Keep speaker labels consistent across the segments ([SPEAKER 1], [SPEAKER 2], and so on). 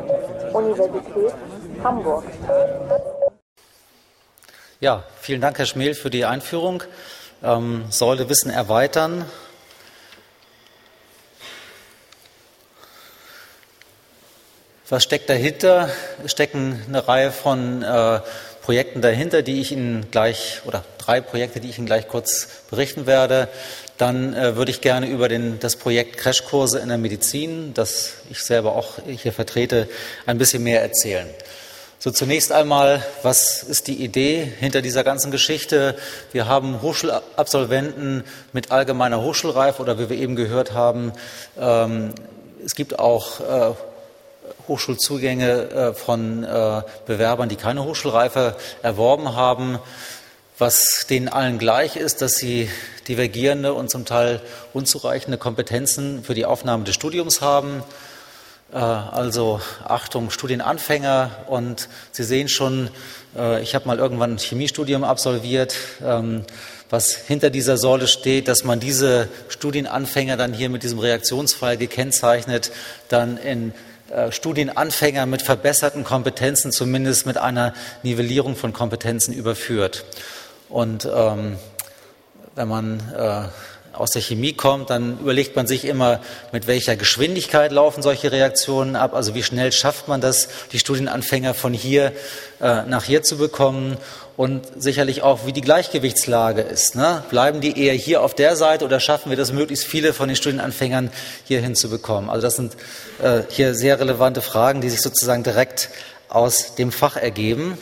[SPEAKER 1] Universität Hamburg.
[SPEAKER 2] Ja, vielen Dank, Herr Schmel, für die Einführung. Säule Wissen erweitern. Was steckt dahinter? Es stecken eine Reihe von Projekten dahinter, die ich Ihnen gleich, oder 3 Projekte, die ich Ihnen gleich kurz berichten werde. Dann würde ich gerne über das Projekt Crashkurse in der Medizin, das ich selber auch hier vertrete, ein bisschen mehr erzählen. So, zunächst einmal, was ist die Idee hinter dieser ganzen Geschichte? Wir haben Hochschulabsolventen mit allgemeiner Hochschulreife oder wie wir eben gehört haben, es gibt auch Hochschulzugänge von Bewerbern, die keine Hochschulreife erworben haben. Was denen allen gleich ist, dass sie divergierende und zum Teil unzureichende Kompetenzen für die Aufnahme des Studiums haben. Also Achtung, Studienanfänger, und Sie sehen schon, ich habe mal irgendwann ein Chemiestudium absolviert, was hinter dieser Säule steht, dass man diese Studienanfänger dann hier mit diesem Reaktionsfall gekennzeichnet dann in Studienanfänger mit verbesserten Kompetenzen, zumindest mit einer Nivellierung von Kompetenzen überführt. Und wenn man aus der Chemie kommt, dann überlegt man sich immer, mit welcher Geschwindigkeit laufen solche Reaktionen ab, also wie schnell schafft man das, die Studienanfänger von hier nach hier zu bekommen, und sicherlich auch, wie die Gleichgewichtslage ist. Ne? Bleiben die eher hier auf der Seite oder schaffen wir das, möglichst viele von den Studienanfängern hier hinzubekommen? Also das sind hier sehr relevante Fragen, die sich sozusagen direkt aus dem Fach ergeben.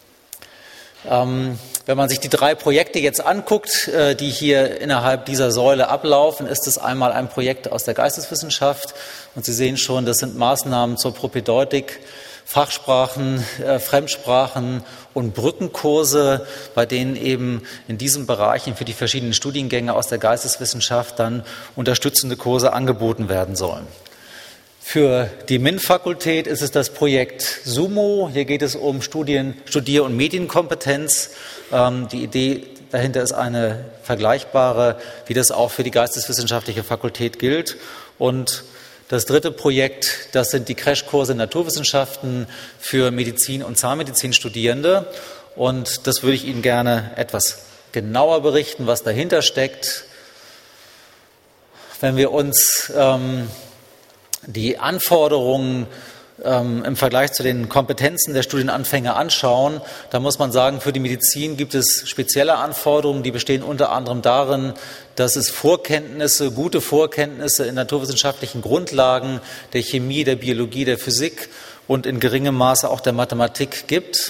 [SPEAKER 2] Wenn man sich die 3 Projekte jetzt anguckt, die hier innerhalb dieser Säule ablaufen, ist es einmal ein Projekt aus der Geisteswissenschaft. Und Sie sehen schon, das sind Maßnahmen zur Propedeutik, Fachsprachen, Fremdsprachen und Brückenkurse, bei denen eben in diesen Bereichen für die verschiedenen Studiengänge aus der Geisteswissenschaft dann unterstützende Kurse angeboten werden sollen. Für die MINT-Fakultät ist es das Projekt SUMO. Hier geht es um Studier- und Medienkompetenz. Die Idee dahinter ist eine vergleichbare, wie das auch für die geisteswissenschaftliche Fakultät gilt. Und das 3. Projekt, das sind die Crashkurse in Naturwissenschaften für Medizin- und Zahnmedizinstudierende. Und das würde ich Ihnen gerne etwas genauer berichten, was dahinter steckt. Wenn wir uns die Anforderungen im Vergleich zu den Kompetenzen der Studienanfänger anschauen, da muss man sagen, für die Medizin gibt es spezielle Anforderungen, die bestehen unter anderem darin, dass es gute Vorkenntnisse in naturwissenschaftlichen Grundlagen der Chemie, der Biologie, der Physik und in geringem Maße auch der Mathematik gibt.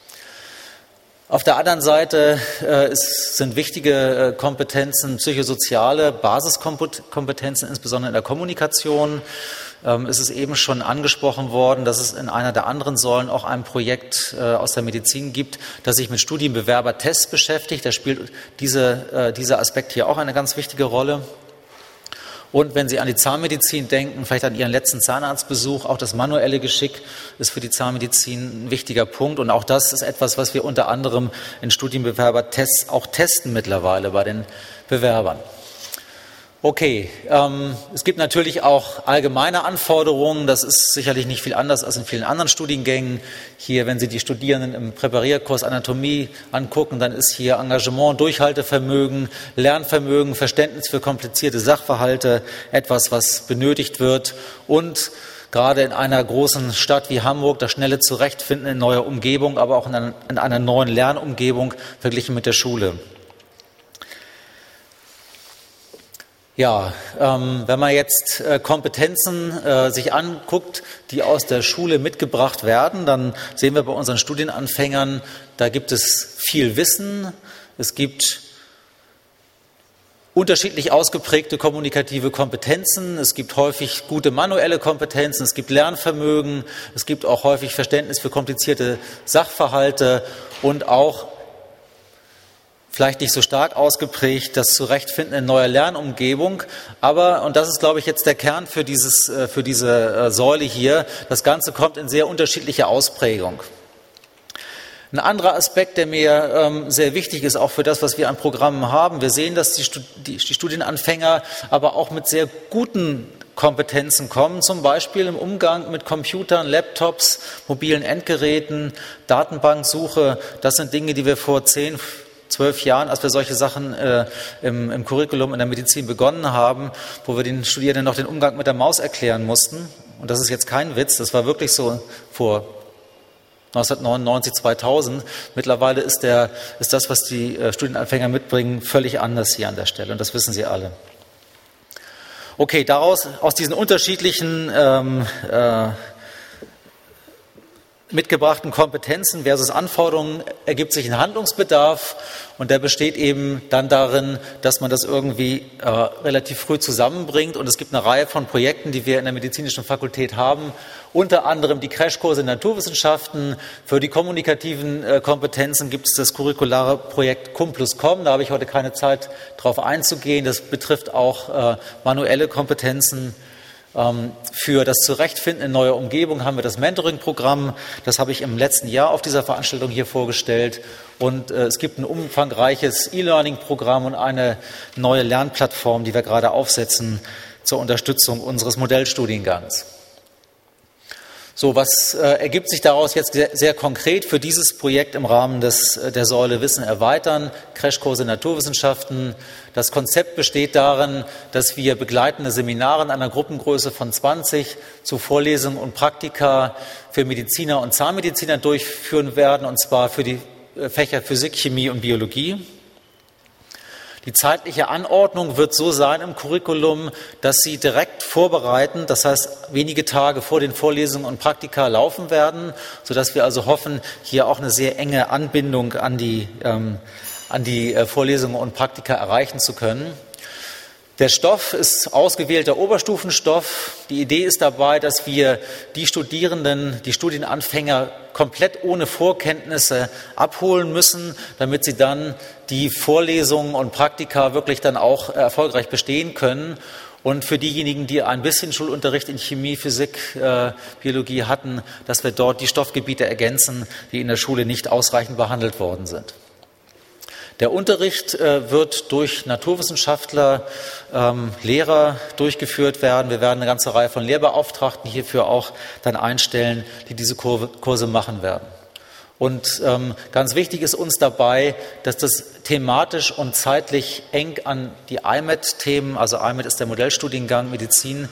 [SPEAKER 2] Auf der anderen Seite sind wichtige Kompetenzen, psychosoziale Basiskompetenzen, insbesondere in der Kommunikation. Es ist eben schon angesprochen worden, dass es in einer der anderen Säulen auch ein Projekt aus der Medizin gibt, das sich mit Studienbewerbertests beschäftigt. Da spielt dieser Aspekt hier auch eine ganz wichtige Rolle. Und wenn Sie an die Zahnmedizin denken, vielleicht an Ihren letzten Zahnarztbesuch, auch das manuelle Geschick ist für die Zahnmedizin ein wichtiger Punkt. Und auch das ist etwas, was wir unter anderem in Studienbewerbertests auch testen mittlerweile bei den Bewerbern. Okay, es gibt natürlich auch allgemeine Anforderungen. Das ist sicherlich nicht viel anders als in vielen anderen Studiengängen. Hier, wenn Sie die Studierenden im Präparierkurs Anatomie angucken, dann ist hier Engagement, Durchhaltevermögen, Lernvermögen, Verständnis für komplizierte Sachverhalte etwas, was benötigt wird. Und gerade in einer großen Stadt wie Hamburg das schnelle Zurechtfinden in neuer Umgebung, aber auch in einer neuen Lernumgebung verglichen mit der Schule. Ja, wenn man jetzt Kompetenzen sich anguckt, die aus der Schule mitgebracht werden, dann sehen wir bei unseren Studienanfängern, da gibt es viel Wissen, es gibt unterschiedlich ausgeprägte kommunikative Kompetenzen, es gibt häufig gute manuelle Kompetenzen, es gibt Lernvermögen, es gibt auch häufig Verständnis für komplizierte Sachverhalte und auch vielleicht nicht so stark ausgeprägt, das Zurechtfinden in neuer Lernumgebung. Aber, und das ist, glaube ich, jetzt der Kern für diese Säule hier, das Ganze kommt in sehr unterschiedlicher Ausprägung. Ein anderer Aspekt, der mir sehr wichtig ist, auch für das, was wir an Programmen haben, wir sehen, dass die Studienanfänger aber auch mit sehr guten Kompetenzen kommen, zum Beispiel im Umgang mit Computern, Laptops, mobilen Endgeräten, Datenbanksuche. Das sind Dinge, die wir vor 10, 12 Jahren, als wir solche Sachen im Curriculum in der Medizin begonnen haben, wo wir den Studierenden noch den Umgang mit der Maus erklären mussten. Und das ist jetzt kein Witz, das war wirklich so vor 1999, 2000. Mittlerweile ist das, was die Studienanfänger mitbringen, völlig anders hier an der Stelle. Und das wissen Sie alle. Okay, aus diesen unterschiedlichen mitgebrachten Kompetenzen versus Anforderungen ergibt sich ein Handlungsbedarf und der besteht eben dann darin, dass man das irgendwie relativ früh zusammenbringt und es gibt eine Reihe von Projekten, die wir in der medizinischen Fakultät haben, unter anderem die Crashkurse in Naturwissenschaften. Für die kommunikativen Kompetenzen gibt es das curriculare Projekt Cum+Com, da habe ich heute keine Zeit drauf einzugehen, das betrifft auch manuelle Kompetenzen. Für das Zurechtfinden in neuer Umgebung haben wir das Mentoring-Programm. Das habe ich im letzten Jahr auf dieser Veranstaltung hier vorgestellt. Und es gibt ein umfangreiches E-Learning-Programm und eine neue Lernplattform, die wir gerade aufsetzen zur Unterstützung unseres Modellstudiengangs. So, was ergibt sich daraus jetzt sehr konkret für dieses Projekt im Rahmen der Säule Wissen erweitern, Crashkurse in Naturwissenschaften? Das Konzept besteht darin, dass wir begleitende Seminare in einer Gruppengröße von 20 zu Vorlesungen und Praktika für Mediziner und Zahnmediziner durchführen werden, und zwar für die Fächer Physik, Chemie und Biologie. Die zeitliche Anordnung wird so sein im Curriculum, dass sie direkt vorbereiten, das heißt wenige Tage vor den Vorlesungen und Praktika laufen werden, sodass wir also hoffen, hier auch eine sehr enge Anbindung an die Vorlesungen und Praktika erreichen zu können. Der Stoff ist ausgewählter Oberstufenstoff. Die Idee ist dabei, dass wir die Studierenden, die Studienanfänger komplett ohne Vorkenntnisse abholen müssen, damit sie dann die Vorlesungen und Praktika wirklich dann auch erfolgreich bestehen können. Und für diejenigen, die ein bisschen Schulunterricht in Chemie, Physik, Biologie hatten, dass wir dort die Stoffgebiete ergänzen, die in der Schule nicht ausreichend behandelt worden sind. Der Unterricht wird durch Naturwissenschaftler, Lehrer durchgeführt werden. Wir werden eine ganze Reihe von Lehrbeauftragten hierfür auch dann einstellen, die diese Kurse machen werden. Und ganz wichtig ist uns dabei, dass das thematisch und zeitlich eng an die IMED-Themen, also IMED ist der Modellstudiengang Medizin,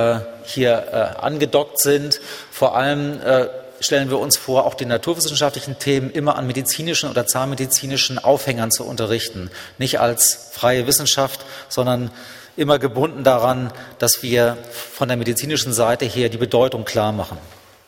[SPEAKER 2] hier angedockt sind. Vor allem stellen wir uns vor, auch die naturwissenschaftlichen Themen immer an medizinischen oder zahnmedizinischen Aufhängern zu unterrichten. Nicht als freie Wissenschaft, sondern immer gebunden daran, dass wir von der medizinischen Seite her die Bedeutung klar machen.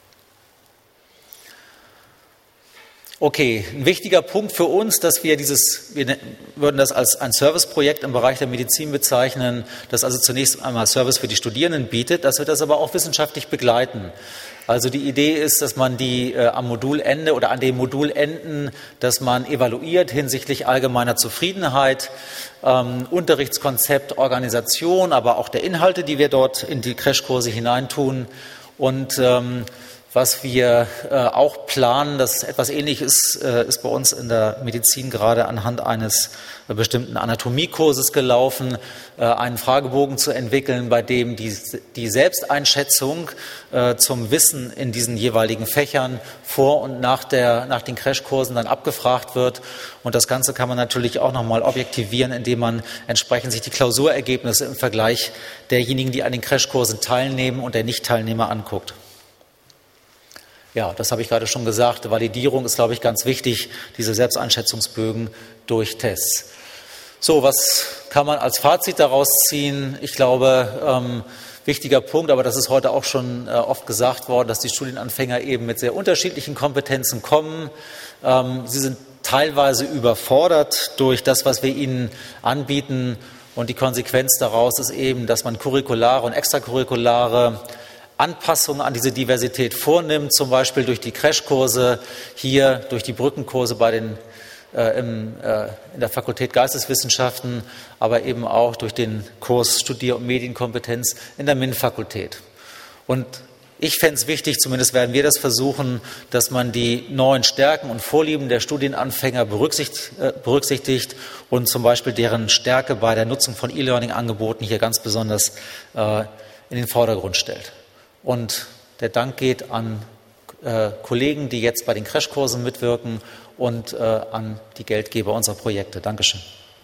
[SPEAKER 2] Okay, ein wichtiger Punkt für uns, dass wir würden das als ein Serviceprojekt im Bereich der Medizin bezeichnen, das also zunächst einmal Service für die Studierenden bietet, dass wir das aber auch wissenschaftlich begleiten. Also die Idee ist, dass man die am Modulende oder an den Modulenden, dass man evaluiert hinsichtlich allgemeiner Zufriedenheit, Unterrichtskonzept, Organisation, aber auch der Inhalte, die wir dort in die Crashkurse hineintun. Und was wir auch planen, das etwas ähnlich ist bei uns in der Medizin gerade anhand eines bestimmten Anatomiekurses gelaufen, einen Fragebogen zu entwickeln, bei dem die Selbsteinschätzung zum Wissen in diesen jeweiligen Fächern vor und nach den Crashkursen dann abgefragt wird. Und das Ganze kann man natürlich auch nochmal objektivieren, indem man entsprechend sich die Klausurergebnisse im Vergleich derjenigen, die an den Crashkursen teilnehmen, und der Nichtteilnehmer anguckt. Ja, das habe ich gerade schon gesagt. Validierung ist, glaube ich, ganz wichtig, diese Selbsteinschätzungsbögen durch Tests. So, was kann man als Fazit daraus ziehen? Ich glaube, wichtiger Punkt, aber das ist heute auch schon oft gesagt worden, dass die Studienanfänger eben mit sehr unterschiedlichen Kompetenzen kommen. Sie sind teilweise überfordert durch das, was wir ihnen anbieten. Und die Konsequenz daraus ist eben, dass man curriculare und extracurriculare Anpassungen an diese Diversität vornimmt, zum Beispiel durch die Crashkurse, hier durch die Brückenkurse in der Fakultät Geisteswissenschaften, aber eben auch durch den Kurs Studier- und Medienkompetenz in der MINT-Fakultät. Und ich fände es wichtig, zumindest werden wir das versuchen, dass man die neuen Stärken und Vorlieben der Studienanfänger berücksichtigt und zum Beispiel deren Stärke bei der Nutzung von E-Learning-Angeboten hier ganz besonders in den Vordergrund stellt. Und der Dank geht an Kollegen, die jetzt bei den Crashkursen mitwirken und an die Geldgeber unserer Projekte. Dankeschön.